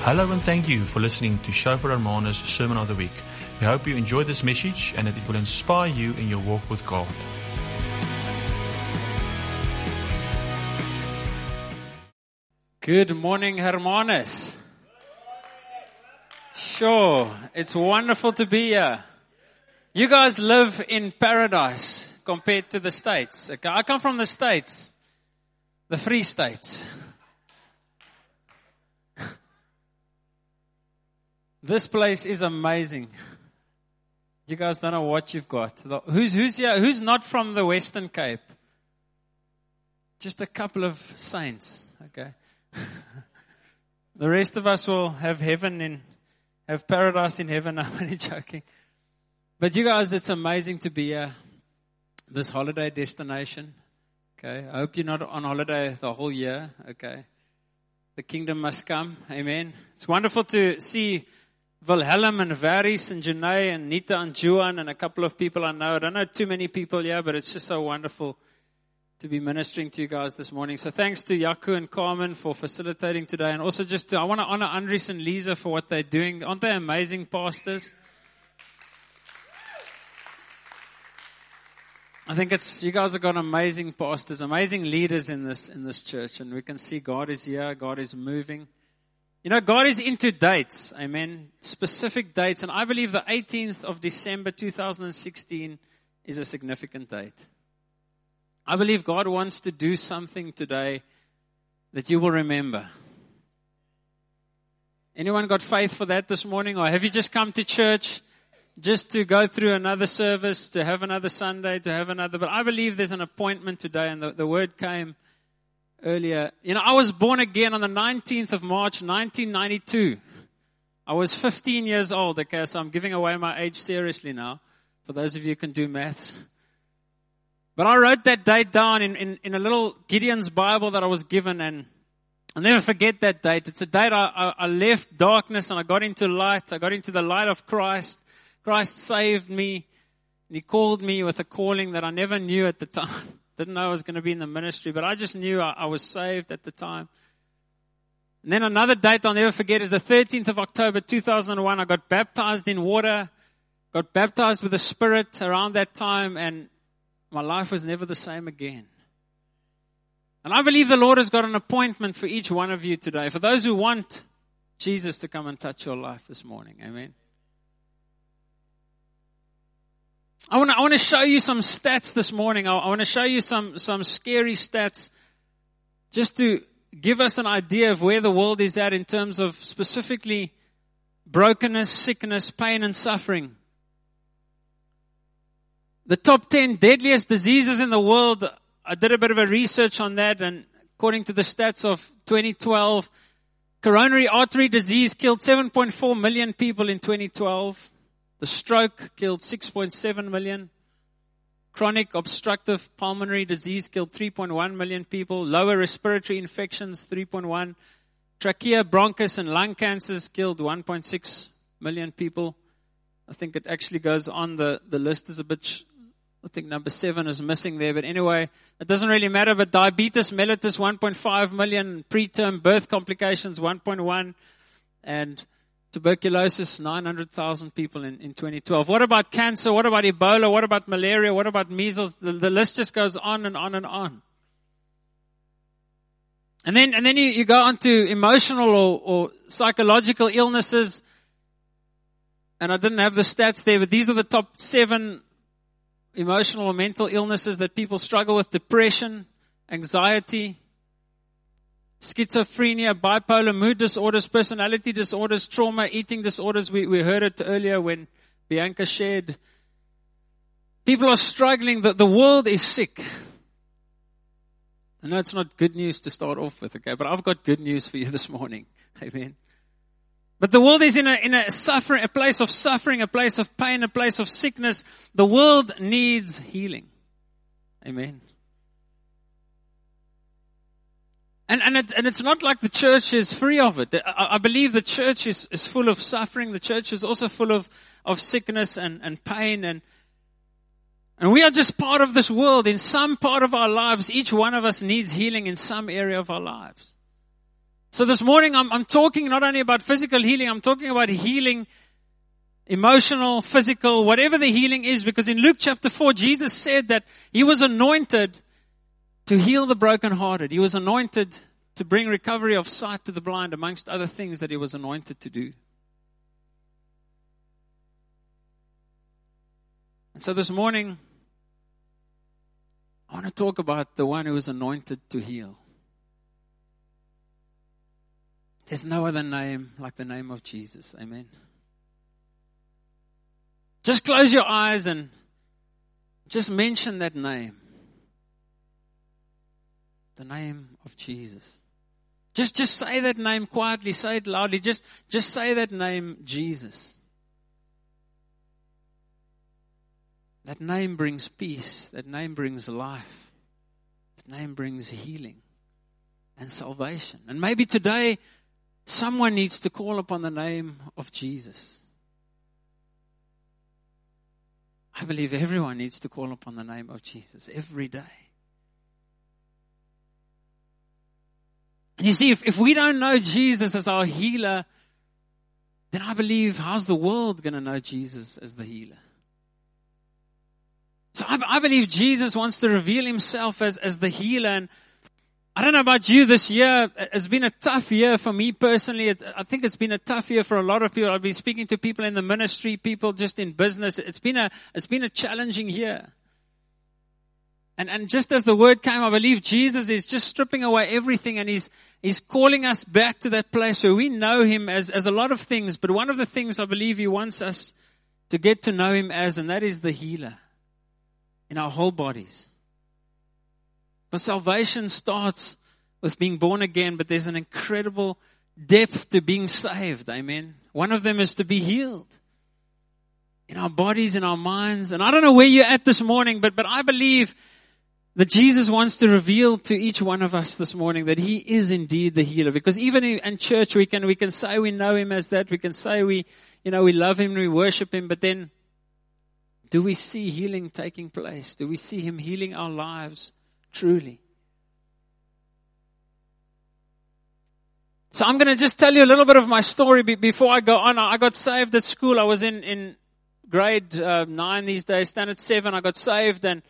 Hello and thank you for listening to Shofar Hermanus Sermon of the Week. We hope you enjoyed this message and that it will inspire you in your walk with God. Good morning, Hermanus. Sure, it's wonderful to be here. You guys live in paradise compared to the States. Okay, I come from the States, the Free States. This place is amazing. You guys don't know what you've got. Who's here? Who's not from the Western Cape? Just a couple of saints. Okay. The rest of us will have have paradise in heaven. I'm only joking. But you guys, it's amazing to be here. This holiday destination. Okay. I hope you're not on holiday the whole year. Okay. The kingdom must come. Amen. It's wonderful to see Wilhelm and Varis and Janae and Nita and Juan and a couple of people I know. I don't know too many people here, but it's just so wonderful to be ministering to you guys this morning. So thanks to Yaku and Carmen for facilitating today. And also I want to honor Andries and Lisa for what they're doing. Aren't they amazing pastors? I think you guys have got amazing pastors, amazing leaders in this church. And we can see God is here. God is moving. You know, God is into dates, amen, specific dates. And I believe the 18th of December 2016 is a significant date. I believe God wants to do something today that you will remember. Anyone got faith for that this morning? Or have you just come to church just to go through another service, to have another Sunday, to have another? But I believe there's an appointment today, and the word came earlier. You know, I was born again on the 19th of March, 1992. I was 15 years old, okay, so I'm giving away my age seriously now, for those of you who can do maths. But I wrote that date down in a little Gideon's Bible that I was given, and I'll never forget that date. It's a date I left darkness and I got into light. I got into the light of Christ. Christ saved me, and He called me with a calling that I never knew at the time. Didn't know I was going to be in the ministry, but I just knew I was saved at the time. And then another date I'll never forget is the 13th of October 2001. I got baptized in water, got baptized with the Spirit around that time, and my life was never the same again. And I believe the Lord has got an appointment for each one of you today. For those who want Jesus to come and touch your life this morning. Amen. I want to show you some stats this morning. I want to show you some scary stats just to give us an idea of where the world is at in terms of specifically brokenness, sickness, pain, and suffering. The top 10 deadliest diseases in the world, I did a bit of a research on that, and according to the stats of 2012, coronary artery disease killed 7.4 million people in 2012. The stroke killed 6.7 million. Chronic obstructive pulmonary disease killed 3.1 million people. Lower respiratory infections, 3.1. Trachea, bronchus, and lung cancers killed 1.6 million people. I think it actually goes on. The list is a bit, I think number 7 is missing there. But anyway, it doesn't really matter. But diabetes mellitus, 1.5 million. Preterm birth complications, 1.1. And tuberculosis, 900,000 people in 2012. What about cancer? What about Ebola? What about malaria? What about measles? The list just goes on and on and on. And then you go on to emotional or psychological illnesses. And I didn't have the stats there, but these are the top 7 emotional or mental illnesses that people struggle with: depression, anxiety, schizophrenia, bipolar, mood disorders, personality disorders, trauma, eating disorders. We heard it earlier when Bianca shared. People are struggling. The world is sick. I know it's not good news to start off with, okay, but I've got good news for you this morning. Amen. But the world is in a suffering, a place of suffering, a place of pain, a place of sickness. The world needs healing. Amen. And it's not like the church is free of it. I believe the church is full of suffering. The church is also full of sickness and pain. And we are just part of this world. In some part of our lives, each one of us needs healing in some area of our lives. So this morning I'm talking not only about physical healing, I'm talking about healing, emotional, physical, whatever the healing is, because in Luke chapter 4, Jesus said that He was anointed to heal the brokenhearted. He was anointed to bring recovery of sight to the blind, amongst other things that He was anointed to do. And so this morning, I want to talk about the one who is anointed to heal. There's no other name like the name of Jesus. Amen. Just close your eyes and just mention that name. The name of Jesus. Just say that name quietly. Say it loudly. Just say that name, Jesus. That name brings peace. That name brings life. That name brings healing and salvation. And maybe today, someone needs to call upon the name of Jesus. I believe everyone needs to call upon the name of Jesus every day. And you see, if we don't know Jesus as our healer, then I believe, how's the world going to know Jesus as the healer? So I believe Jesus wants to reveal Himself as the healer. And I don't know about you, this year has been a tough year for me personally. I think it's been a tough year for a lot of people. I've been speaking to people in the ministry, people just in business. It's been a challenging year. And just as the word came, I believe Jesus is just stripping away everything, and He's calling us back to that place where we know Him as a lot of things. But one of the things I believe He wants us to get to know Him as, and that is the healer in our whole bodies. But salvation starts with being born again, but there's an incredible depth to being saved. Amen. One of them is to be healed in our bodies, in our minds. And I don't know where you're at this morning, but I believe that Jesus wants to reveal to each one of us this morning that He is indeed the healer. Because even in church we can say we know Him as that. We can say we love Him and we worship Him. But then, do we see healing taking place? Do we see Him healing our lives truly? So I'm going to just tell you a little bit of my story before I go on. I got saved at school. I was in grade 9 these days, standard 7. I got saved, and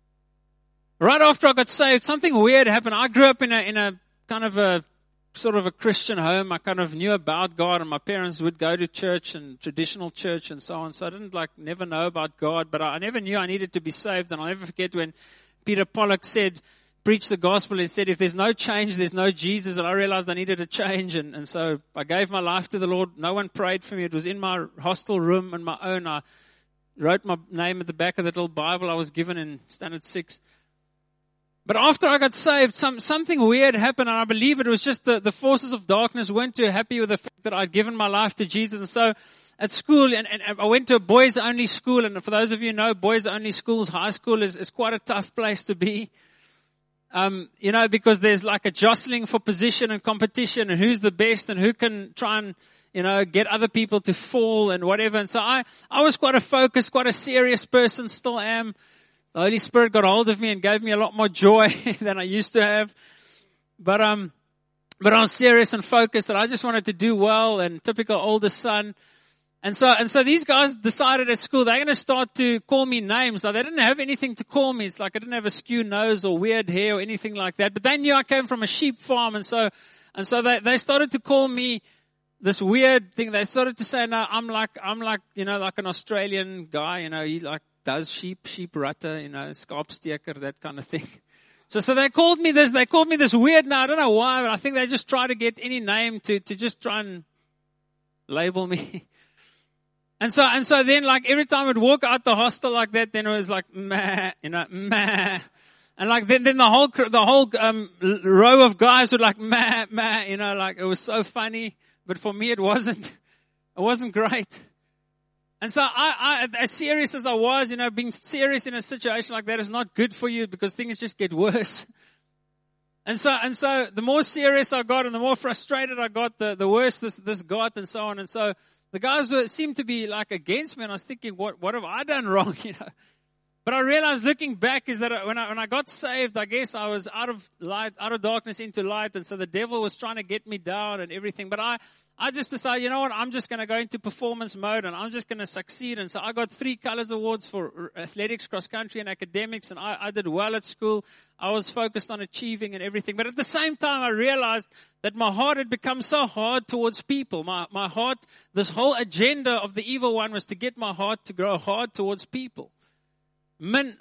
right after I got saved, something weird happened. I grew up in a kind of a sort of a Christian home. I kind of knew about God, and my parents would go to church and traditional church and so on. So I didn't never know about God, but I never knew I needed to be saved. And I'll never forget when Peter Pollock preached the gospel. He said, if there's no change, there's no Jesus. And I realized I needed a change. And so I gave my life to the Lord. No one prayed for me. It was in my hostel room on my own. I wrote my name at the back of that little Bible I was given in standard 6. But after I got saved, something weird happened, and I believe it was just the forces of darkness weren't too happy with the fact that I'd given my life to Jesus. And so at school, and I went to a boys-only school, and for those of you who know, boys-only schools, high school is quite a tough place to be. Because there's like a jostling for position and competition, and who's the best, and who can try and, get other people to fall and whatever. And so I was quite a focused, quite a serious person, still am. The Holy Spirit got hold of me and gave me a lot more joy than I used to have. But I was serious and focused, and I just wanted to do well, and typical oldest son. And so these guys decided at school they're going to start to call me names. Now, they didn't have anything to call me. It's like I didn't have a skew nose or weird hair or anything like that. But they knew I came from a sheep farm, and so they started to call me this weird thing. They started to say, no, I'm like like an Australian guy, he does sheep rutter, skarpsteker, that kind of thing. So they called me this weird, now I don't know why, but I think they just try to get any name to just try and label me. And so then every time I'd walk out the hostel like that, then it was like, meh, meh. And then the whole row of guys would meh, meh, it was so funny. But for me, it wasn't great. And so I, as serious as I was, being serious in a situation like that is not good for you, because things just get worse. And so the more serious I got and the more frustrated I got, the worse this got, and so on. And so the guys seemed to be against me, and I was thinking, what have I done wrong, But I realized looking back is that when I got saved, I guess I was out of darkness into light. And so the devil was trying to get me down and everything. But I just decided, you know what, I'm just going to go into performance mode and I'm just going to succeed. And so I got 3 Colors Awards for athletics, cross country and academics. And I did well at school. I was focused on achieving and everything. But at the same time, I realized that my heart had become so hard towards people. My heart, this whole agenda of the evil one was to get my heart to grow hard towards people. Min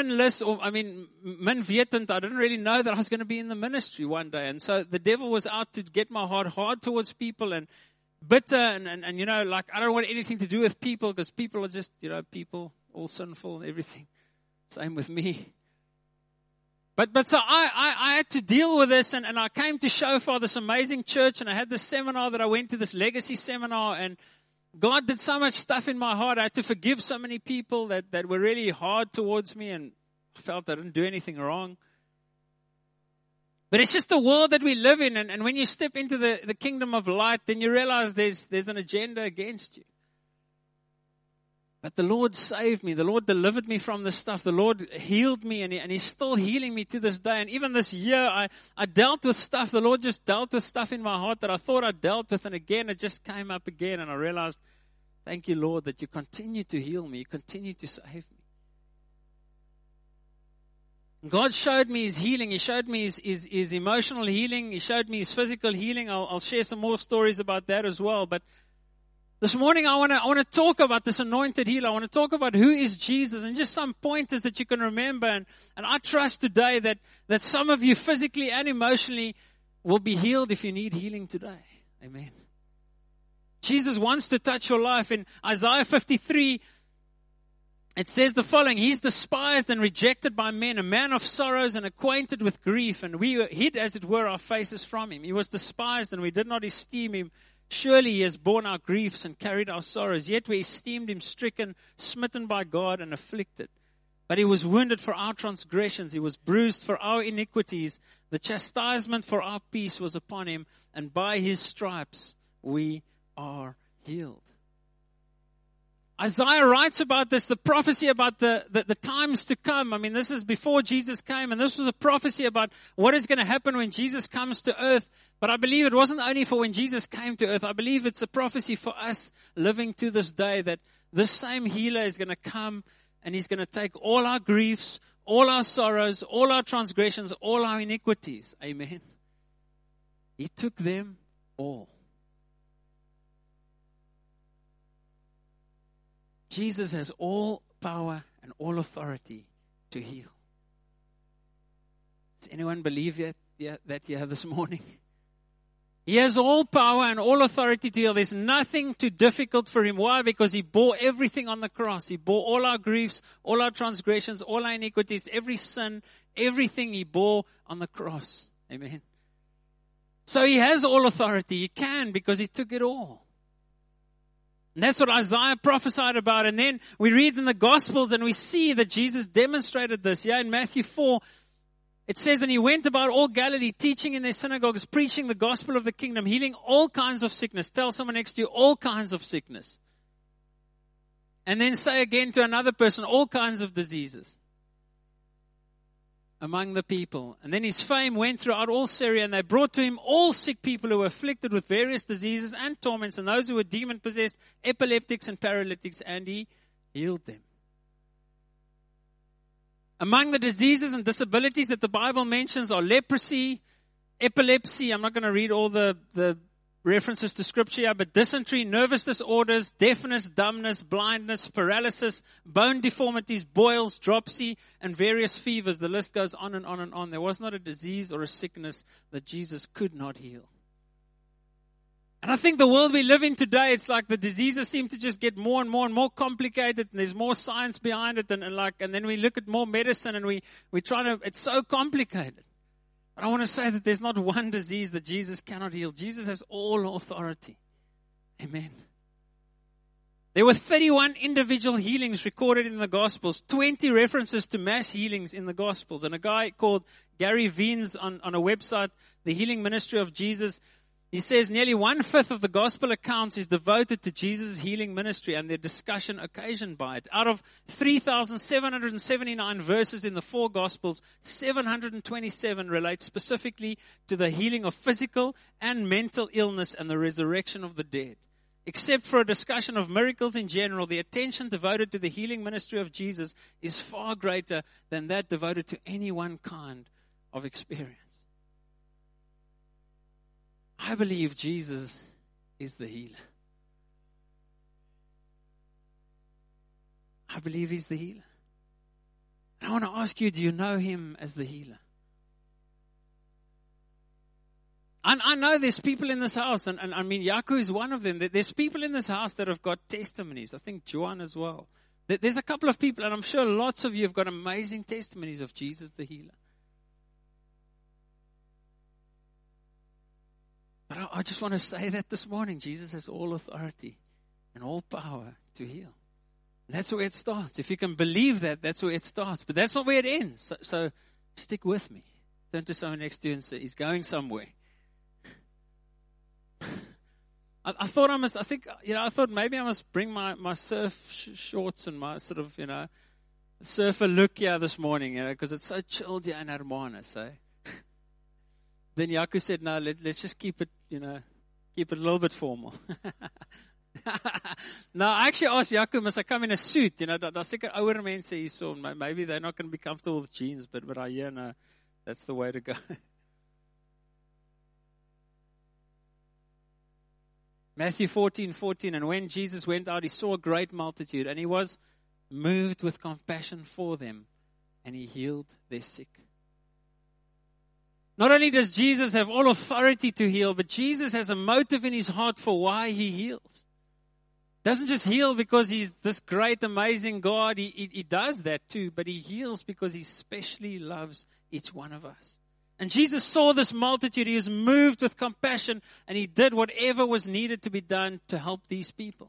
wetend, I didn't really know that I was going to be in the ministry one day. And so the devil was out to get my heart hard towards people and bitter and you know, like I don't want anything to do with people because people are just, you know, people, all sinful and everything. Same with me. But so I had to deal with this and I came to Shofar, this amazing church, and I had this seminar that I went to, this legacy seminar, and God did so much stuff in my heart. I had to forgive so many people that were really hard towards me, and I felt I didn't do anything wrong. But it's just the world that we live in, and when you step into the kingdom of light, then you realize there's an agenda against you. But the Lord saved me. The Lord delivered me from this stuff. The Lord healed me, and He's still healing me to this day. And even this year, I dealt with stuff. The Lord just dealt with stuff in my heart that I thought I dealt with, and again, it just came up again. And I realized, thank you, Lord, that you continue to heal me. You continue to save me. God showed me His healing. He showed me His emotional healing. He showed me His physical healing. I'll share some more stories about that as well. But this morning, I want to talk about this anointed healer. I want to talk about who is Jesus and just some pointers that you can remember. And I trust today that some of you physically and emotionally will be healed if you need healing today. Amen. Jesus wants to touch your life. In Isaiah 53, it says the following: He's despised and rejected by men, a man of sorrows and acquainted with grief. And we hid, as it were, our faces from Him. He was despised and we did not esteem Him. Surely He has borne our griefs and carried our sorrows. Yet we esteemed Him stricken, smitten by God, and afflicted. But He was wounded for our transgressions. He was bruised for our iniquities. The chastisement for our peace was upon Him, and by His stripes we are healed. Isaiah writes about this, the prophecy about the times to come. I mean, this is before Jesus came, and this was a prophecy about what is going to happen when Jesus comes to earth. But I believe it wasn't only for when Jesus came to earth. I believe it's a prophecy for us living to this day, that this same healer is going to come and He's going to take all our griefs, all our sorrows, all our transgressions, all our iniquities. Amen. He took them all. Jesus has all power and all authority to heal. Does anyone believe that here this morning? He has all power and all authority to heal. There's nothing too difficult for Him. Why? Because He bore everything on the cross. He bore all our griefs, all our transgressions, all our iniquities, every sin, everything He bore on the cross. Amen. So He has all authority. He can, because He took it all. And that's what Isaiah prophesied about. And then we read in the Gospels and we see that Jesus demonstrated this. Yeah, in Matthew 4, it says, and He went about all Galilee, teaching in their synagogues, preaching the gospel of the kingdom, healing all kinds of sickness. Tell someone next to you, all kinds of sickness. And then say again to another person, all kinds of diseases among the people. And then His fame went throughout all Syria, and they brought to Him all sick people who were afflicted with various diseases and torments, and those who were demon-possessed, epileptics and paralytics, and He healed them. Among the diseases and disabilities that the Bible mentions are leprosy, epilepsy. I'm not going to read all the references to scripture here, but dysentery, nervous disorders, deafness, dumbness, blindness, paralysis, bone deformities, boils, dropsy, and various fevers. The list goes on and on and on. There was not a disease or a sickness that Jesus could not heal. And I think the world we live in today, it's like the diseases seem to just get more and more complicated, and there's more science behind it, and then we look at more medicine, and we try to, it's so complicated. But I want to say that there's not one disease that Jesus cannot heal. Jesus has all authority. Amen. There were 31 individual healings recorded in the Gospels, 20 references to mass healings in the Gospels. And a guy called Gary Veens on a website, The Healing Ministry of Jesus, He says nearly 1/5 of the gospel accounts is devoted to Jesus' healing ministry and the discussion occasioned by it. Out of 3,779 verses in the 4 gospels, 727 relate specifically to the healing of physical and mental illness and the resurrection of the dead. Except for a discussion of miracles in general, the attention devoted to the healing ministry of Jesus is far greater than that devoted to any one kind of experience. I believe Jesus is the healer. I believe He's the healer. And I want to ask you, do you know Him as the healer? I know there's people in this house, and I mean, Yaku is one of them. There's people in this house that have got testimonies. I think Joan as well. There's a couple of people, and I'm sure lots of you have got amazing testimonies of Jesus the healer. But I just want to say that this morning, Jesus has all authority and all power to heal. And that's where it starts. If you can believe that, that's where it starts. But that's not where it ends. So stick with me. Turn to someone next to you and say, He's going somewhere. I thought maybe I must bring my surf shorts and my sort of, surfer look here this morning, because it's so chilled here in Hermanus, eh? Then Yaku said, no, let's just keep it a little bit formal. No, I actually asked Yaku, must I come in a suit? Daar's seker ouer mense hierso, maybe they're not going to be comfortable with jeans, but I hear, no, that's the way to go. Matthew 14:14, and when Jesus went out, He saw a great multitude, and He was moved with compassion for them, and He healed their sick. Not only does Jesus have all authority to heal, but Jesus has a motive in His heart for why He heals. Doesn't just heal because He's this great, amazing God. He does that too, but He heals because He specially loves each one of us. And Jesus saw this multitude. He was moved with compassion, and He did whatever was needed to be done to help these people.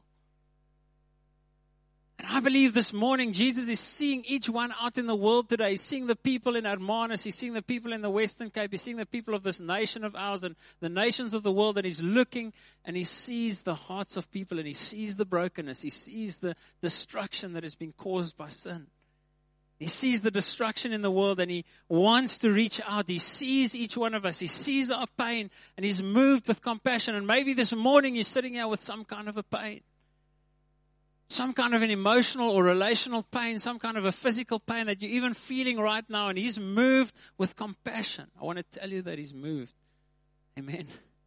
And I believe this morning Jesus is seeing each one out in the world today. He's seeing the people in Hermanus. He's seeing the people in the Western Cape. He's seeing the people of this nation of ours and the nations of the world. And He's looking and He sees the hearts of people, and He sees the brokenness. He sees the destruction that has been caused by sin. He sees the destruction in the world, and He wants to reach out. He sees each one of us. He sees our pain, and He's moved with compassion. And maybe this morning you're sitting here with some kind of a pain. Some kind of an emotional or relational pain, some kind of a physical pain that you're even feeling right now, and He's moved with compassion. I want to tell you that He's moved. Amen.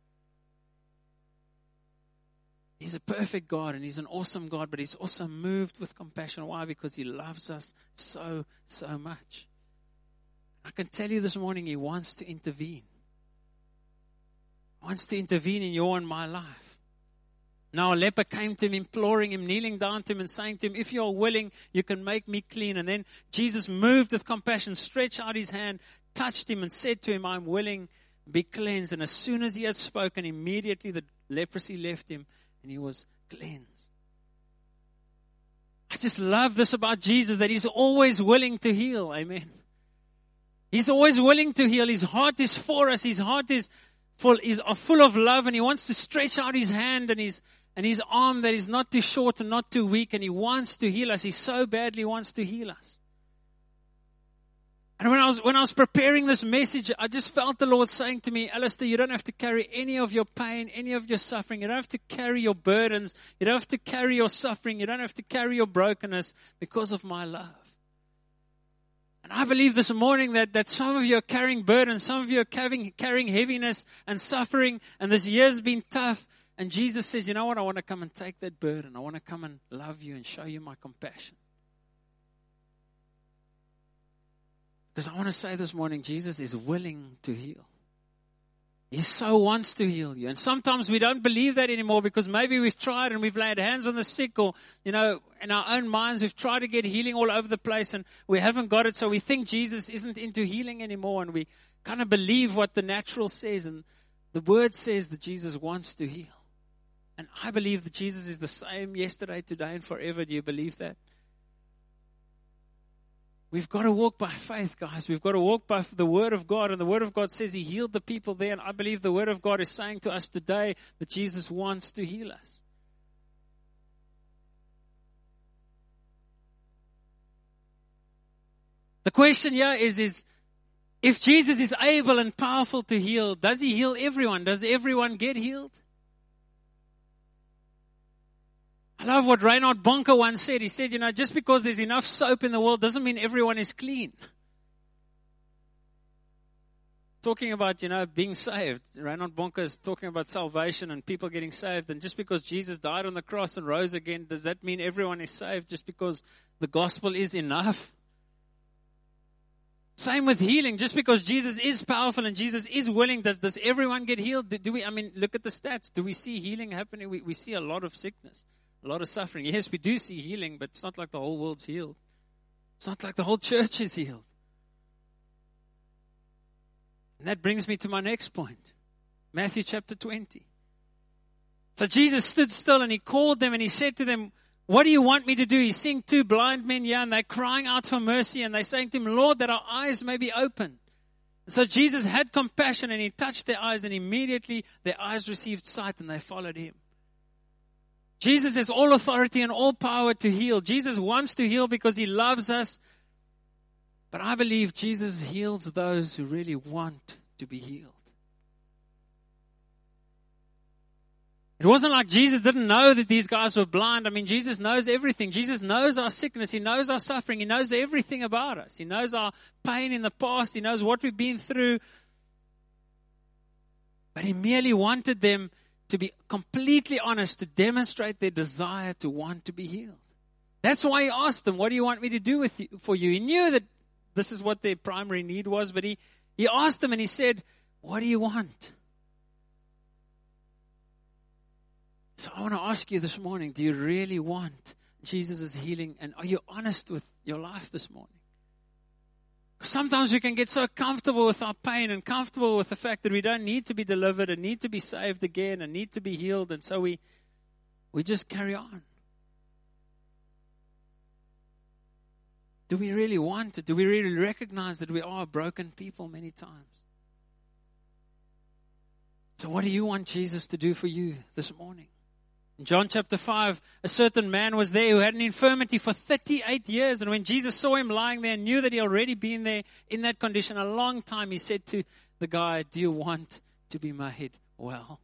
He's a perfect God, and He's an awesome God, but He's also moved with compassion. Why? Because He loves us so, so much. I can tell you this morning, He wants to intervene. He wants to intervene in your and my life. Now a leper came to Him, imploring Him, kneeling down to Him and saying to Him, if you're willing, you can make me clean. And then Jesus, moved with compassion, stretched out His hand, touched him and said to him, I'm willing, be cleansed. And as soon as He had spoken, immediately the leprosy left him and he was cleansed. I just love this about Jesus, that He's always willing to heal. Amen. He's always willing to heal. His heart is for us. His heart is full of love, and He wants to stretch out His hand and His arm that is not too short and not too weak, and He wants to heal us. He so badly wants to heal us. And when I was preparing this message, I just felt the Lord saying to me, Alistair, you don't have to carry any of your pain, any of your suffering. You don't have to carry your burdens. You don't have to carry your suffering. You don't have to carry your brokenness because of my love. And I believe this morning that some of you are carrying burdens, some of you are carrying heaviness and suffering, and this year's been tough. And Jesus says, you know what, I want to come and take that burden. I want to come and love you and show you my compassion. Because I want to say this morning, Jesus is willing to heal. He so wants to heal you. And sometimes we don't believe that anymore because maybe we've tried and we've laid hands on the sick, or, in our own minds we've tried to get healing all over the place and we haven't got it. So we think Jesus isn't into healing anymore, and we kind of believe what the natural says. And the Word says that Jesus wants to heal. And I believe that Jesus is the same yesterday, today, and forever. Do you believe that? We've got to walk by faith, guys. We've got to walk by the Word of God. And the Word of God says He healed the people there. And I believe the Word of God is saying to us today that Jesus wants to heal us. The question here is if Jesus is able and powerful to heal, does He heal everyone? Does everyone get healed? I love what Reinhard Bonke once said. He said, just because there's enough soap in the world doesn't mean everyone is clean. Talking about, being saved. Reinhard Bonke is talking about salvation and people getting saved. And just because Jesus died on the cross and rose again, does that mean everyone is saved just because the gospel is enough? Same with healing. Just because Jesus is powerful and Jesus is willing, does everyone get healed? Look at the stats. Do we see healing happening? We see a lot of sickness. A lot of suffering. Yes, we do see healing, but it's not like the whole world's healed. It's not like the whole church is healed. And that brings me to my next point. Matthew chapter 20. So Jesus stood still and He called them and He said to them, what do you want me to do? He's seeing two blind men here and they're crying out for mercy and they're saying to Him, Lord, that our eyes may be open. And so Jesus had compassion and He touched their eyes and immediately their eyes received sight and they followed Him. Jesus has all authority and all power to heal. Jesus wants to heal because He loves us. But I believe Jesus heals those who really want to be healed. It wasn't like Jesus didn't know that these guys were blind. Jesus knows everything. Jesus knows our sickness. He knows our suffering. He knows everything about us. He knows our pain in the past. He knows what we've been through. But He merely wanted them to be completely honest, to demonstrate their desire to want to be healed. That's why He asked them, what do you want me to do for you? He knew that this is what their primary need was, but he asked them and He said, what do you want? So I want to ask you this morning, do you really want Jesus' healing? And are you honest with your life this morning? Sometimes we can get so comfortable with our pain and comfortable with the fact that we don't need to be delivered and need to be saved again and need to be healed. And so we just carry on. Do we really want it? Do we really recognize that we are broken people many times? So what do you want Jesus to do for you this morning? In John chapter 5, a certain man was there who had an infirmity for 38 years. And when Jesus saw him lying there and knew that he already been there in that condition a long time, He said to the guy, do you want to be made well?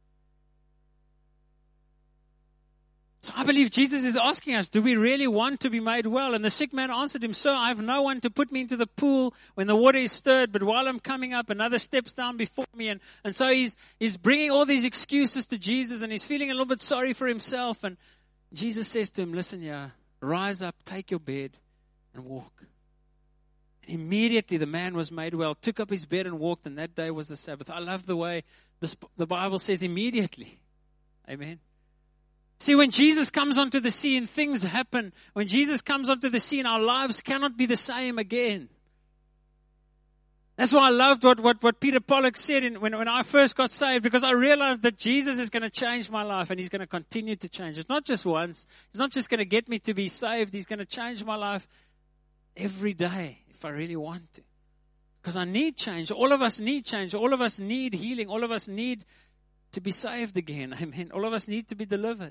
So I believe Jesus is asking us, do we really want to be made well? And the sick man answered Him, Sir, I have no one to put me into the pool when the water is stirred, but while I'm coming up, another steps down before me. And so he's bringing all these excuses to Jesus, and he's feeling a little bit sorry for himself. And Jesus says to him, listen, rise up, take your bed, and walk. And immediately the man was made well, took up his bed and walked, and that day was the Sabbath. I love the way the Bible says immediately. Amen. See, when Jesus comes onto the scene, things happen. When Jesus comes onto the scene, our lives cannot be the same again. That's why I loved what Peter Pollock said when I first got saved, because I realized that Jesus is going to change my life and He's going to continue to change. It's not just once. He's not just going to get me to be saved. He's going to change my life every day if I really want to. Because I need change. All of us need change. All of us need healing. All of us need to be saved again. Amen. All of us need to be delivered.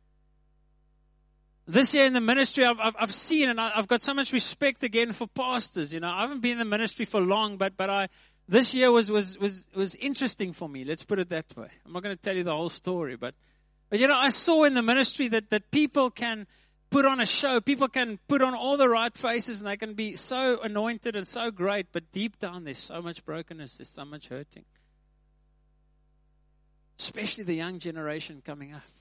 This year in the ministry, I've seen, and I've got so much respect again for pastors. I haven't been in the ministry for long, but this year was interesting for me. Let's put it that way. I'm not going to tell you the whole story, but I saw in the ministry that people can put on a show. People can put on all the right faces, and they can be so anointed and so great, but deep down there's so much brokenness. There's so much hurting. Especially the young generation coming up.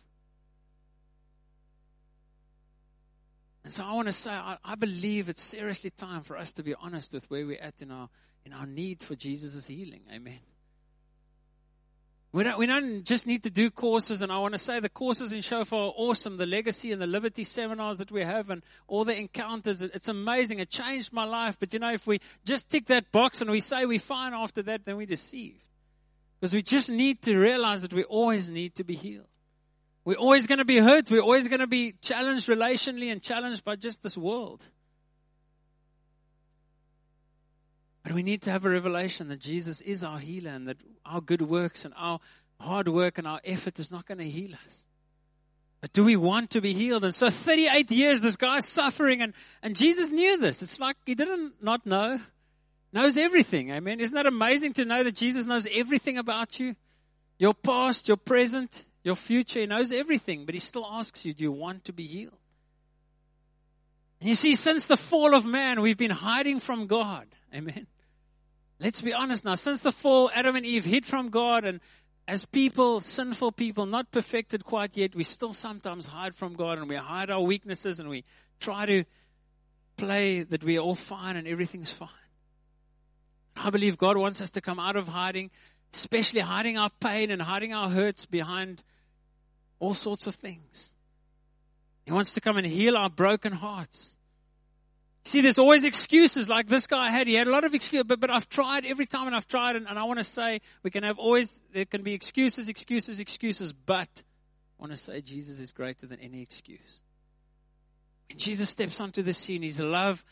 And so I want to say, I believe it's seriously time for us to be honest with where we're at in our need for Jesus' healing. Amen. We don't just need to do courses, and I want to say the courses in Shofar are awesome. The Legacy and the Liberty seminars that we have and all the encounters, it's amazing. It changed my life. But if we just tick that box and we say we're fine after that, then we're deceived. Because we just need to realize that we always need to be healed. We're always going to be hurt. We're always going to be challenged relationally and challenged by just this world. But we need to have a revelation that Jesus is our healer and that our good works and our hard work and our effort is not going to heal us. But do we want to be healed? And so 38 years, this guy's suffering, and Jesus knew this. It's like he didn't not know. Knows everything. Amen. Isn't that amazing to know that Jesus knows everything about you? Your past, your present, your future. He knows everything, but he still asks you, do you want to be healed? And you see, since the fall of man, we've been hiding from God. Amen. Let's be honest now. Since the fall, Adam and Eve hid from God, and as people, sinful people, not perfected quite yet, we still sometimes hide from God, and we hide our weaknesses, and we try to play that we're all fine and everything's fine. I believe God wants us to come out of hiding, especially hiding our pain and hiding our hurts behind all sorts of things. He wants to come and heal our broken hearts. See, there's always excuses like this guy had. He had a lot of excuses, but I've tried every time, and I've tried, and I want to say there can be excuses, but I want to say Jesus is greater than any excuse. When Jesus steps onto the scene, his love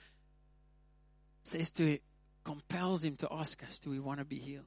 compels him to ask us, do we want to be healed?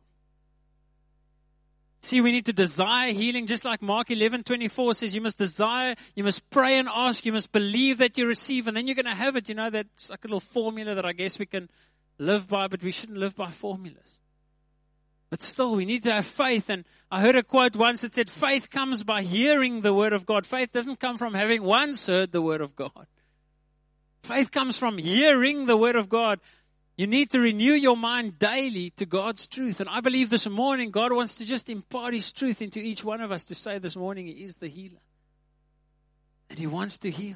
See, we need to desire healing, just like Mark 11:24 says, you must desire, you must pray and ask, you must believe that you receive, and then you're going to have it. You know, that's like a little formula that I guess we can live by, but we shouldn't live by formulas. But still, we need to have faith. And I heard a quote once that said, faith comes by hearing the word of God. Faith doesn't come from having once heard the word of God. Faith comes from hearing the word of God. You need to renew your mind daily to God's truth. And I believe this morning God wants to just impart his truth into each one of us to say this morning he is the healer. And he wants to heal.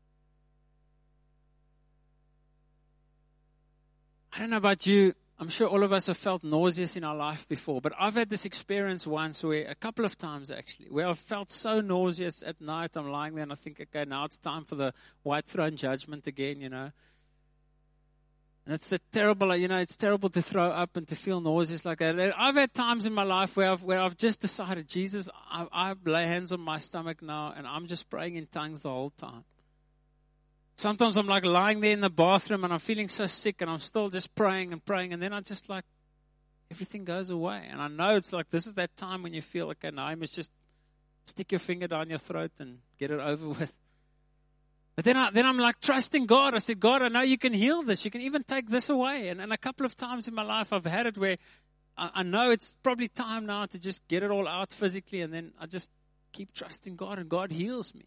I don't know about you. I'm sure all of us have felt nauseous in our life before. But I've had this experience once a couple of times actually, where I've felt so nauseous at night. I'm lying there and I think, okay, now it's time for the white throne judgment again, you know. And it's it's terrible to throw up and to feel nauseous like that. I've had times in my life where I've just decided, Jesus, I lay hands on my stomach now and I'm just praying in tongues the whole time. Sometimes I'm like lying there in the bathroom and I'm feeling so sick and I'm still just praying and praying, and then I just like, everything goes away. And I know it's like, this is that time when you feel, okay, now I must just stick your finger down your throat and get it over with. But then I'm like trusting God. I said, God, I know you can heal this. You can even take this away. And a couple of times in my life I've had it where I know it's probably time now to just get it all out physically, and then I just keep trusting God and God heals me.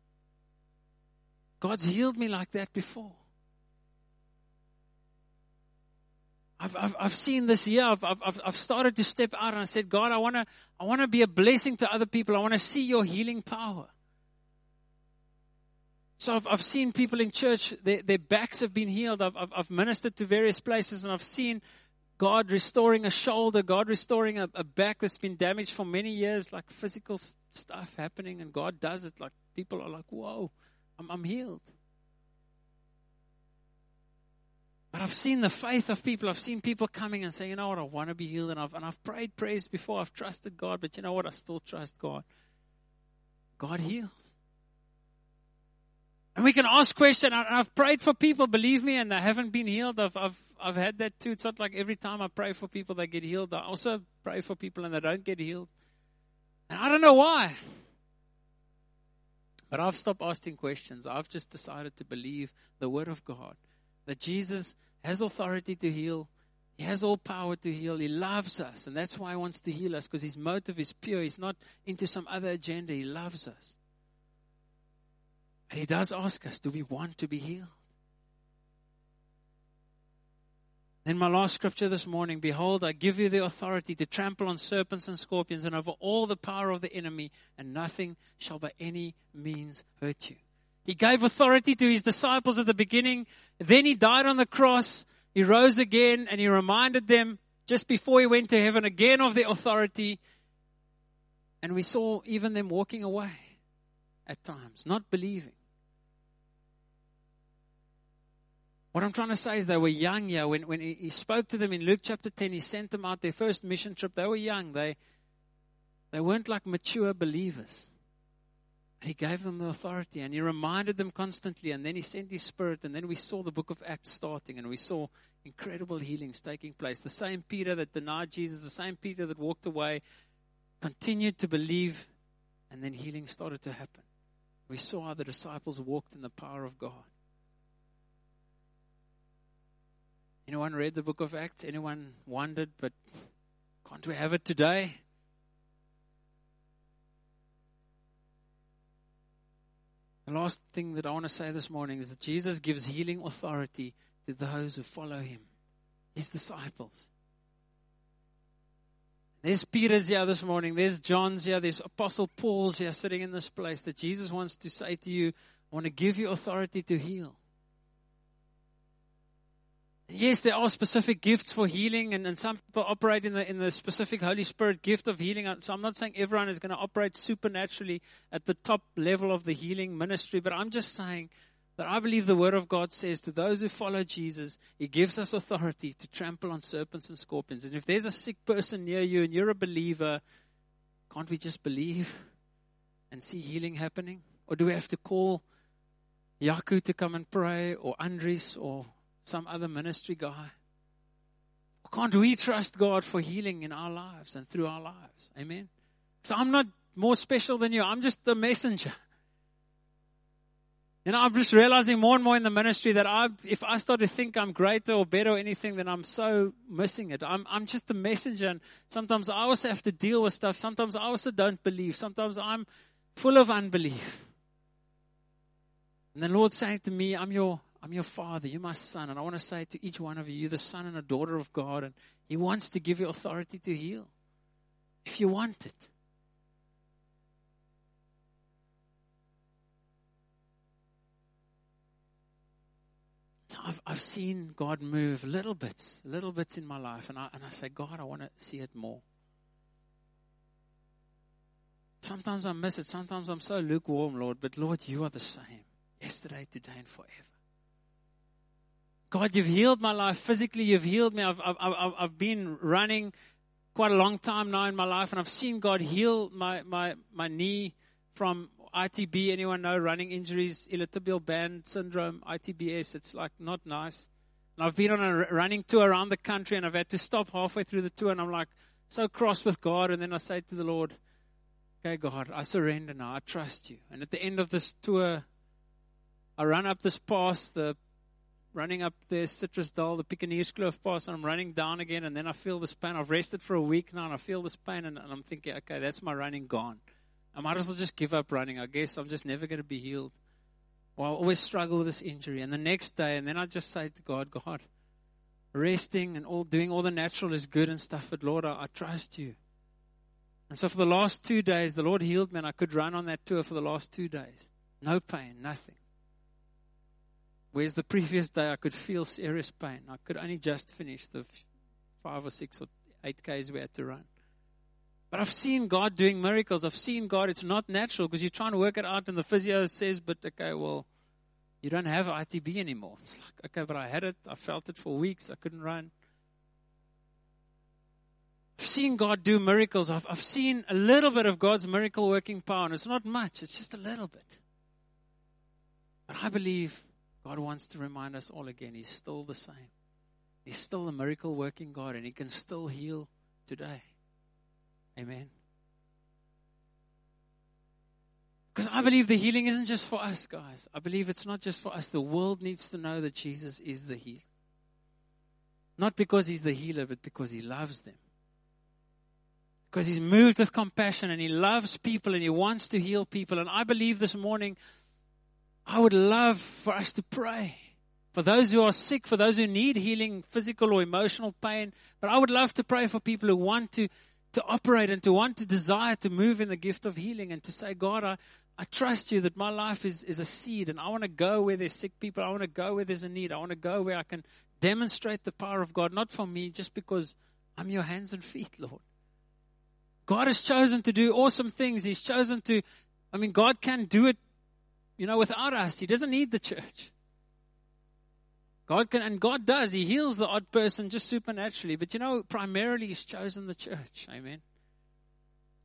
God's healed me like that before. I've seen this year. I've started to step out and I said, God, I want to be a blessing to other people. I want to see your healing power. So I've seen people in church, their backs have been healed. I've ministered to various places and I've seen God restoring a shoulder, God restoring a back that's been damaged for many years, like physical stuff happening, and God does it. Like people are like, whoa, I'm healed. But I've seen the faith of people. I've seen people coming and saying, you know what, I want to be healed. And I've prayed prayers before. I've trusted God, but you know what, I still trust God. God heals. And we can ask questions. I've prayed for people, believe me, and they haven't been healed. I've had that too. It's not like every time I pray for people, they get healed. I also pray for people and they don't get healed. And I don't know why. But I've stopped asking questions. I've just decided to believe the word of God. That Jesus has authority to heal. He has all power to heal. He loves us. And that's why he wants to heal us, because his motive is pure. He's not into some other agenda. He loves us. And he does ask us, do we want to be healed? Then my last scripture this morning, behold, I give you the authority to trample on serpents and scorpions and over all the power of the enemy, and nothing shall by any means hurt you. He gave authority to his disciples at the beginning. Then he died on the cross. He rose again, and he reminded them just before he went to heaven again of the authority. And we saw even them walking away at times, not believing. What I'm trying to say is they were young here. When he spoke to them in Luke chapter 10, he sent them out their first mission trip. They were young. They weren't like mature believers. And He gave them the authority, and He reminded them constantly, and then He sent His Spirit, and then we saw the book of Acts starting, and we saw incredible healings taking place. The same Peter that denied Jesus, the same Peter that walked away, continued to believe, and then healing started to happen. We saw how the disciples walked in the power of God. Anyone read the book of Acts? Anyone wondered, but can't we have it today? The last thing that I want to say this morning is that Jesus gives healing authority to those who follow Him, His disciples. There's Peter's here this morning. There's John's here. There's Apostle Paul's here sitting in this place that Jesus wants to say to you, I want to give you authority to heal. Yes, there are specific gifts for healing, and some people operate in the specific Holy Spirit gift of healing. So I'm not saying everyone is going to operate supernaturally at the top level of the healing ministry, but I'm just saying that I believe the Word of God says to those who follow Jesus, He gives us authority to trample on serpents and scorpions. And if there's a sick person near you and you're a believer, can't we just believe and see healing happening? Or do we have to call Yaku to come and pray, or Andres, or some other ministry guy? Can't we trust God for healing in our lives and through our lives? Amen. So I'm not more special than you. I'm just the messenger. I'm just realizing more and more in the ministry that if I start to think I'm greater or better or anything, then I'm so missing it. I'm just the messenger, and sometimes I also have to deal with stuff. Sometimes I also don't believe. Sometimes I'm full of unbelief. And the Lord's saying to me, I'm your Father, you're my Son, and I want to say to each one of you, you're the son and a daughter of God, and He wants to give you authority to heal, if you want it. So I've seen God move little bits in my life, and I say, God, I want to see it more. Sometimes I miss it. Sometimes I'm so lukewarm, Lord, but Lord, you are the same, yesterday, today, and forever. God, you've healed my life physically. You've healed me. I've been running quite a long time now in my life, and I've seen God heal my knee from ITB. Anyone know running injuries, iliotibial band syndrome, ITBS? It's like not nice. And I've been on a running tour around the country, and I've had to stop halfway through the tour, and I'm like so cross with God. And then I say to the Lord, okay, God, I surrender now. I trust you. And at the end of this tour, I run up this pass, running up the Citrusdal, the Piccaneerskloof pass, and I'm running down again, and then I feel this pain. I've rested for a week now, and I feel this pain, and I'm thinking, okay, that's my running gone. I might as well just give up running. I guess I'm just never going to be healed. Well, I always struggle with this injury. And the next day, and then I just say to God, God, resting and doing all the natural is good and stuff, but Lord, I trust you. And so for the last 2 days, the Lord healed me, and I could run on that tour for the last 2 days. No pain, nothing. Whereas the previous day, I could feel serious pain. I could only just finish the 5 or 6 or 8 Ks we had to run. But I've seen God doing miracles. I've seen God. It's not natural because you're trying to work it out, and the physio says, but okay, well, you don't have ITB anymore. It's like, okay, but I had it. I felt it for weeks. I couldn't run. I've seen God do miracles. I've seen a little bit of God's miracle working power, and it's not much. It's just a little bit. But I believe God wants to remind us all again, He's still the same. He's still the miracle working God, and He can still heal today. Amen. Because I believe the healing isn't just for us, guys. I believe it's not just for us. The world needs to know that Jesus is the healer. Not because He's the healer, but because He loves them. Because He's moved with compassion, and He loves people, and He wants to heal people. And I believe this morning, I would love for us to pray for those who are sick, for those who need healing, physical or emotional pain. But I would love to pray for people who want to operate and to want to desire to move in the gift of healing, and to say, God, I trust you that my life is a seed, and I want to go where there's sick people. I want to go where there's a need. I want to go where I can demonstrate the power of God, not for me, just because I'm your hands and feet, Lord. God has chosen to do awesome things. He's chosen to, God can do it, without us. He doesn't need the church. God can, and God does. He heals the odd person just supernaturally. But primarily He's chosen the church. Amen.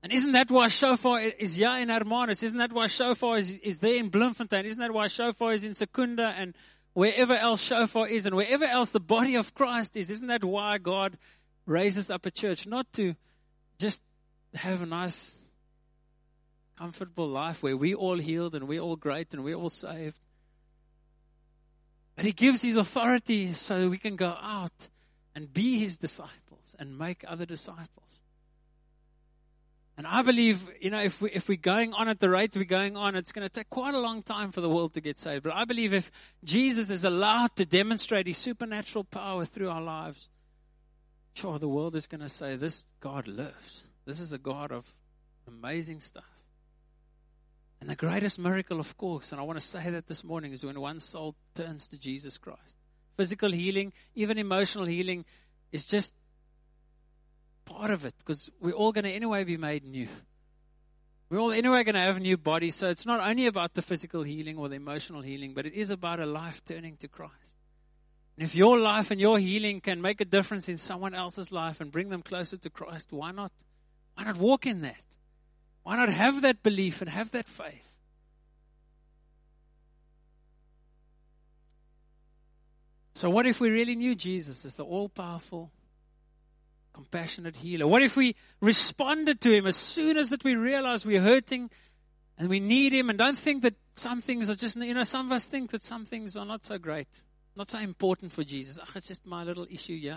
And isn't that why Shofar is here in Hermanus? Isn't that why Shofar is there in Bloemfontein? Isn't that why Shofar is in Secunda and wherever else Shofar is and wherever else the body of Christ is? Isn't that why God raises up a church? Not to just have a nice, comfortable life where we all healed and we're all great and we're all saved. But He gives His authority so we can go out and be His disciples and make other disciples. And I believe, if we're going on at the rate we're going on, it's going to take quite a long time for the world to get saved. But I believe if Jesus is allowed to demonstrate His supernatural power through our lives, sure, the world is going to say, this God lives. This is a God of amazing stuff. And the greatest miracle, of course, and I want to say that this morning, is when one soul turns to Jesus Christ. Physical healing, even emotional healing, is just part of it, because we're all going to anyway be made new. We're all anyway going to have new bodies, so it's not only about the physical healing or the emotional healing, but it is about a life turning to Christ. And if your life and your healing can make a difference in someone else's life and bring them closer to Christ, why not? Why not walk in that? Why not have that belief and have that faith? So what if we really knew Jesus as the all-powerful, compassionate healer? What if we responded to Him as soon as that we realize we're hurting and we need Him, and don't think that some things are just, some of us think that some things are not so great, not so important for Jesus. It's just my little issue here.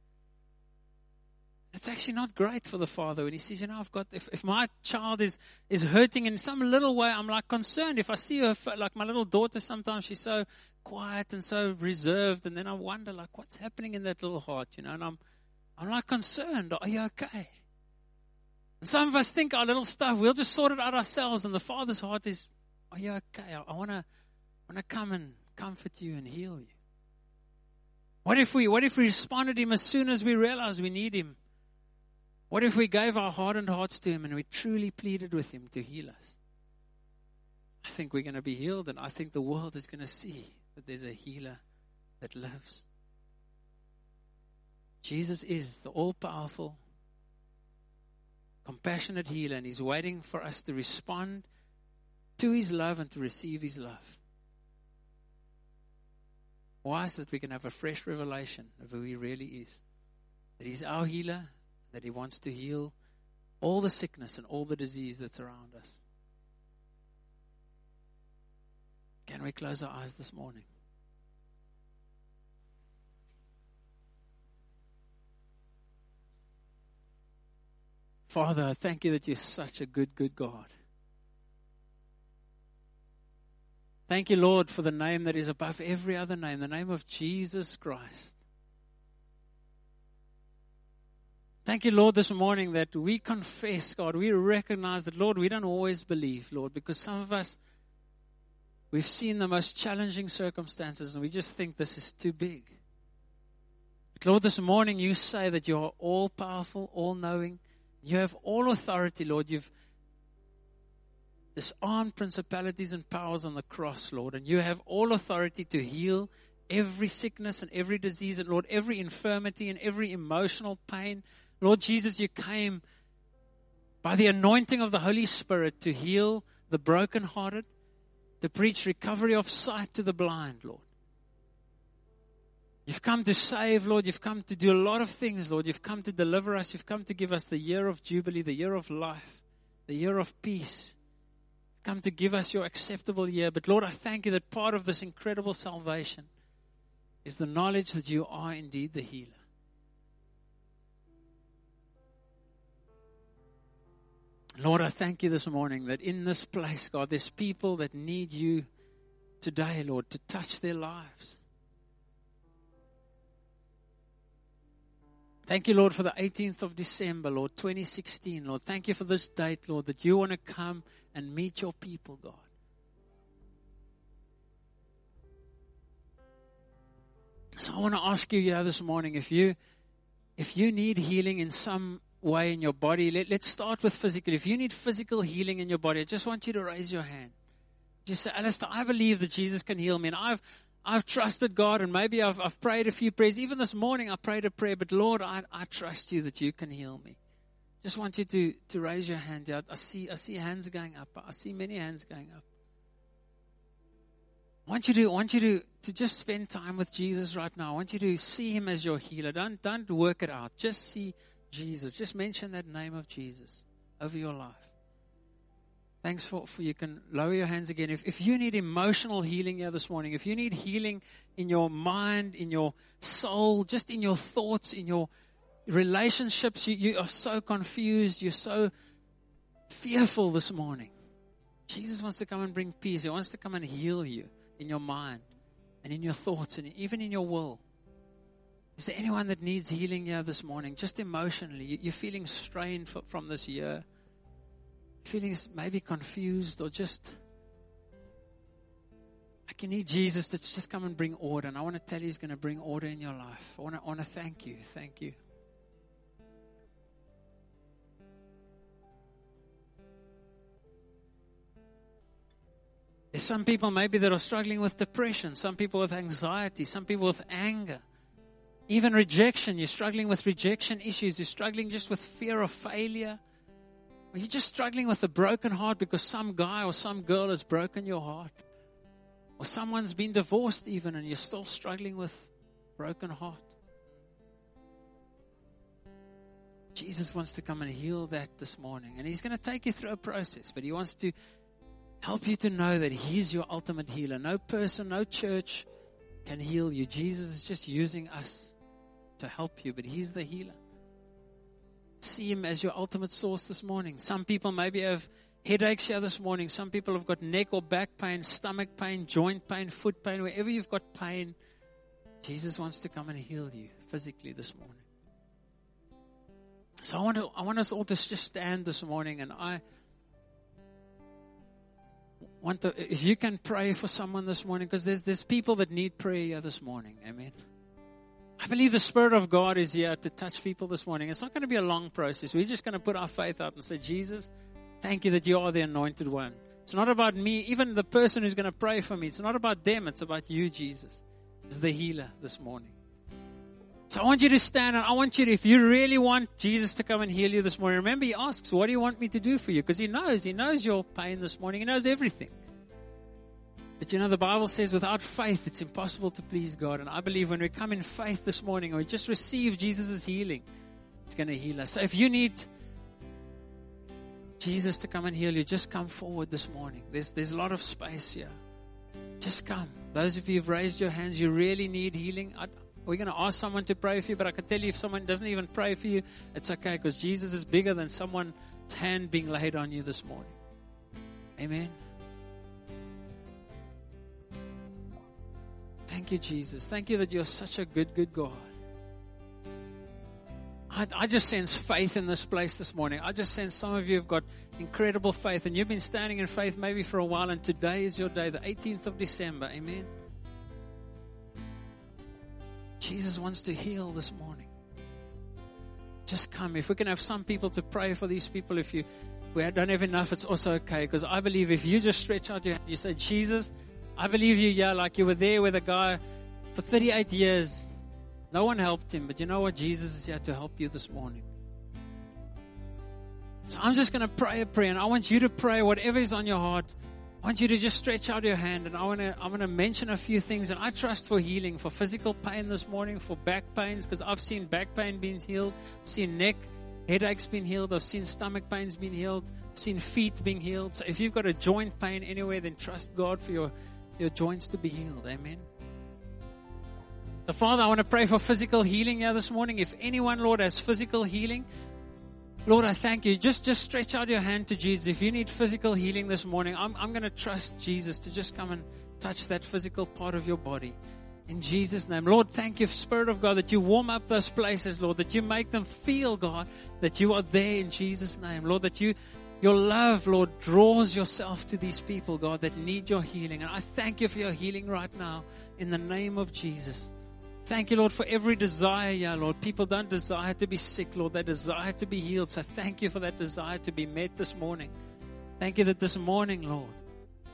It's actually not great for the Father when He says, if my child is hurting in some little way, I'm like concerned. If I see her, like my little daughter, sometimes she's so quiet and so reserved, and then I wonder, like, what's happening in that little heart, and I'm like concerned. Are you okay? And some of us think our little stuff, we'll just sort it out ourselves, and the Father's heart is, are you okay? I want to come and comfort you and heal you. What if we responded to Him as soon as we realized we need Him? What if we gave our hardened hearts to Him and we truly pleaded with Him to heal us? I think we're going to be healed, and I think the world is going to see that there's a healer that lives. Jesus is the all-powerful, compassionate healer, and He's waiting for us to respond to His love and to receive His love. Why? So that we can have a fresh revelation of who He really is. That He's our healer, that He wants to heal all the sickness and all the disease that's around us. Can we close our eyes this morning? Father, I thank You that You're such a good, good God. Thank You, Lord, for the name that is above every other name, the name of Jesus Christ. Thank You, Lord, this morning that we confess, God, we recognize that, Lord, we don't always believe, Lord, because some of us, we've seen the most challenging circumstances and we just think this is too big. But Lord, this morning You say that You are all-powerful, all-knowing. You have all authority, Lord. You've disarmed principalities and powers on the cross, Lord. And You have all authority to heal every sickness and every disease and, Lord, every infirmity and every emotional pain. Lord Jesus, You came by the anointing of the Holy Spirit to heal the brokenhearted, to preach recovery of sight to the blind, Lord. You've come to save, Lord. You've come to do a lot of things, Lord. You've come to deliver us. You've come to give us the year of Jubilee, the year of life, the year of peace. You've come to give us Your acceptable year. But Lord, I thank You that part of this incredible salvation is the knowledge that You are indeed the healer. Lord, I thank You this morning that in this place, God, there's people that need You today, Lord, to touch their lives. Thank You, Lord, for the 18th of December, Lord, 2016, Lord. Thank You for this date, Lord, that You want to come and meet Your people, God. So I want to ask you here this morning, if you need healing in some way in your body, let's start with physical. If you need physical healing in your body, I just want you to raise your hand. Just say, Alistair, I believe that Jesus can heal me, and I've trusted God, and maybe I've prayed a few prayers. Even this morning I prayed a prayer, but Lord, I trust You that You can heal me. Just want you to raise your hand. I see hands going up. I see many hands going up. I want you to just spend time with Jesus right now. I want you to see him as your healer. Don't work it out. Just see Jesus. Just mention that name of Jesus over your life. Thanks for you can lower your hands again. If you need emotional healing here this morning, if you need healing in your mind, in your soul, just in your thoughts, in your relationships, you are so confused, you're so fearful this morning. Jesus wants to come and bring peace. He wants to come and heal you in your mind and in your thoughts and even in your will. Is there anyone that needs healing here this morning? Just emotionally, you're feeling strained from this year, feeling maybe confused, or just like you need Jesus to just come and bring order. And I want to tell you, he's going to bring order in your life. I want to thank you. Thank you. There's some people maybe that are struggling with depression, some people with anxiety, some people with anger, even rejection. You're struggling with rejection issues. You're struggling just with fear of failure. Or you're just struggling with a broken heart because some guy or some girl has broken your heart. Or someone's been divorced even and you're still struggling with broken heart. Jesus wants to come and heal that this morning. And he's going to take you through a process, but he wants to help you to know that he's your ultimate healer. No person, no church can heal you. Jesus is just using us to help you, but he's the healer. See him as your ultimate source this morning. Some people maybe have headaches here this morning. Some people have got neck or back pain, stomach pain, joint pain, foot pain. Wherever you've got pain, Jesus wants to come and heal you physically this morning. So I want us all to just stand this morning, and I if you can pray for someone this morning, because there's people that need prayer here this morning. Amen. I believe the Spirit of God is here to touch people this morning. It's not going to be a long process. We're just going to put our faith out and say, Jesus, thank you that you are the anointed one. It's not about me, even the person who's going to pray for me. It's not about them. It's about you, Jesus, as the healer this morning. So I want you to stand, and I want you to, if you really want Jesus to come and heal you this morning, remember he asks, what do you want me to do for you? Because he knows your pain this morning. He knows everything. But you know, the Bible says without faith, it's impossible to please God. And I believe when we come in faith this morning, and we just receive Jesus' healing, it's going to heal us. So if you need Jesus to come and heal you, just come forward this morning. There's a lot of space here. Just come. Those of you who've raised your hands, you really need healing. We're going to ask someone to pray for you, but I can tell you if someone doesn't even pray for you, it's okay, because Jesus is bigger than someone's hand being laid on you this morning. Amen. Thank you, Jesus. Thank you that you're such a good, good God. I just sense faith in this place this morning. I just sense some of you have got incredible faith, and you've been standing in faith maybe for a while, and today is your day, the 18th of December. Amen. Jesus wants to heal this morning. Just come. If we can have some people to pray for these people, if we don't have enough, it's also okay. Because I believe if you just stretch out your hand, you say, Jesus, I believe you, yeah, like you were there with a guy for 38 years. No one helped him, but you know what? Jesus is here to help you this morning. So I'm just going to pray a prayer, and I want you to pray whatever is on your heart. I want you to just stretch out your hand, and I'm going to mention a few things. And I trust for healing, for physical pain this morning, for back pains, because I've seen back pain being healed. I've seen neck, headaches being healed. I've seen stomach pains being healed. I've seen feet being healed. So if you've got a joint pain anywhere, then trust God for your joints to be healed. Amen. So Father, I want to pray for physical healing here this morning. If anyone, Lord, has physical healing, Lord, I thank you. Just stretch out your hand to Jesus. If you need physical healing this morning, I'm going to trust Jesus to just come and touch that physical part of your body. In Jesus' name. Lord, thank you, Spirit of God, that you warm up those places, Lord, that you make them feel, God, that you are there in Jesus' name. Lord, that your love, Lord, draws yourself to these people, God, that need your healing. And I thank you for your healing right now in the name of Jesus. Thank you, Lord, for every desire, yeah, Lord. People don't desire to be sick, Lord. They desire to be healed. So thank you for that desire to be met this morning. Thank you that this morning, Lord,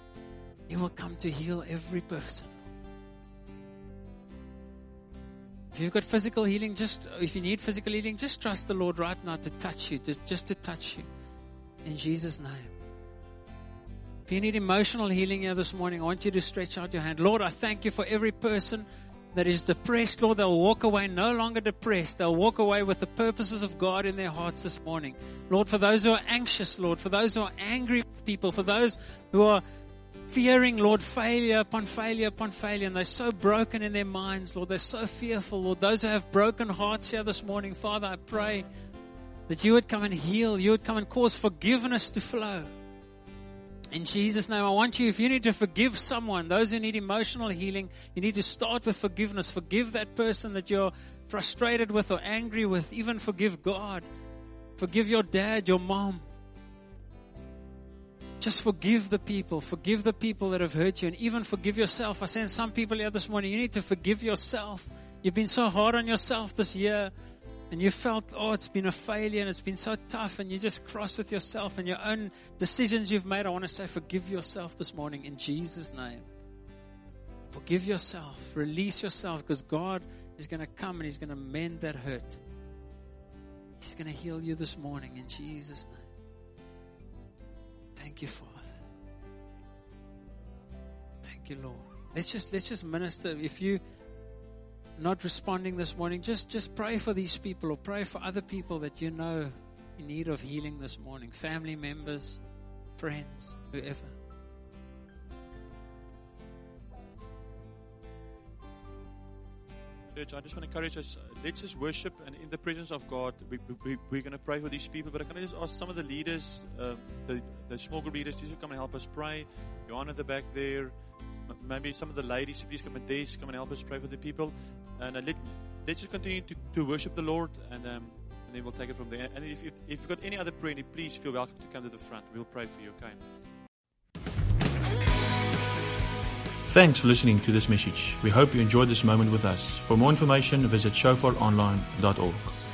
you will come to heal every person. If you've got physical healing, if you need physical healing, just trust the Lord right now to touch you, just to touch you. In Jesus' name. If you need emotional healing here this morning, I want you to stretch out your hand. Lord, I thank you for every person that is depressed. Lord, they'll walk away no longer depressed. They'll walk away with the purposes of God in their hearts this morning. Lord, for those who are anxious, Lord, for those who are angry with people, for those who are fearing, Lord, failure upon failure upon failure, and they're so broken in their minds, Lord, they're so fearful, Lord, those who have broken hearts here this morning, Father, I pray that you would come and heal, you would come and cause forgiveness to flow. In Jesus' name, I want you, if you need to forgive someone, those who need emotional healing, you need to start with forgiveness. Forgive that person that you're frustrated with or angry with. Even forgive God. Forgive your dad, your mom. Just forgive the people. Forgive the people that have hurt you, and even forgive yourself. I sent some people here this morning, you need to forgive yourself. You've been so hard on yourself this year, and you felt, it's been a failure and it's been so tough, and you just cross with yourself and your own decisions you've made. I want to say, forgive yourself this morning in Jesus' name. Forgive yourself. Release yourself, because God is going to come and He's going to mend that hurt. He's going to heal you this morning in Jesus' name. Thank you, Father. Thank you, Lord. Let's just minister. If you not responding this morning, just pray for these people, or pray for other people that you know in need of healing this morning. Family members, friends, whoever. Church, I just want to encourage us, let's just worship, and in the presence of God, we're going to pray for these people. But I'm going to just ask some of the leaders, the small group leaders, to come and help us pray. Joanna at the back there, maybe some of the ladies, please come and come and help us pray for the people. And let's just continue to worship the Lord, and then we'll take it from there. And if you've got any other prayer, please feel welcome to come to the front. We'll pray for you, okay? Thanks for listening to this message. We hope you enjoyed this moment with us. For more information, visit shofaronline.org.